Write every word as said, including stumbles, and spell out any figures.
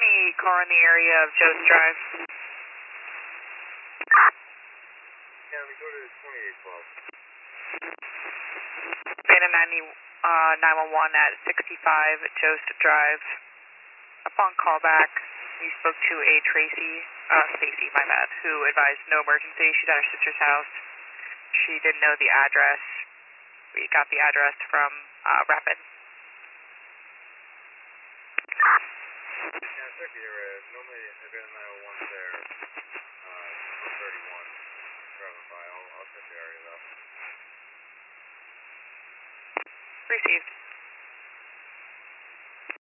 any car in the area of Joe's Drive? Yeah, we go to twenty-eight twelve. Beta ninety, uh, nine one one at sixty-five Joe's Drive. Upon callback, we spoke to a Tracy, uh, Stacy, my bad, who advised no emergency. She's at her sister's house. She didn't know the address. We got the address from uh, Rapid. Yeah, check your area. Normally, if you're in nine one one there, uh, one thirty-one, driving by. I'll, I'll check the area though. Received.